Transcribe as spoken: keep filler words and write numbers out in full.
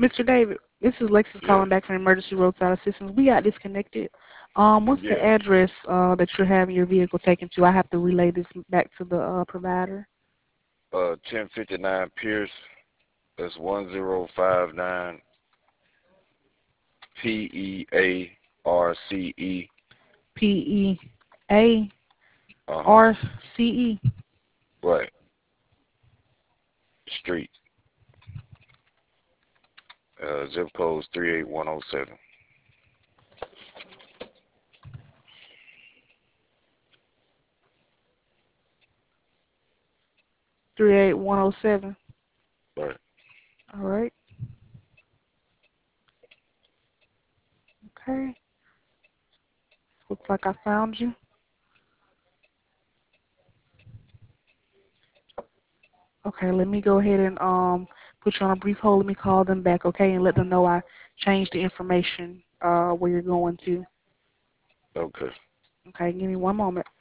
Mister David, this is Lexus Yes. calling back from Emergency Roadside Assistance. We got disconnected. Um, what's the Yes. address uh, that you're having your vehicle taken to? I have to relay this back to the uh, provider. Uh, ten fifty-nine Pierce. That's one zero five nine P E A R C E. P E A Uh huh. R C E. Right. Street. Uh, zip code three eight one zero seven. three eight one zero seven. Right. All right. Okay. Looks like I found you. Okay, let me go ahead and um put you on a brief hold. Let me call them back, okay, and let them know I changed the information uh where you're going to. Okay. Okay, give me one moment.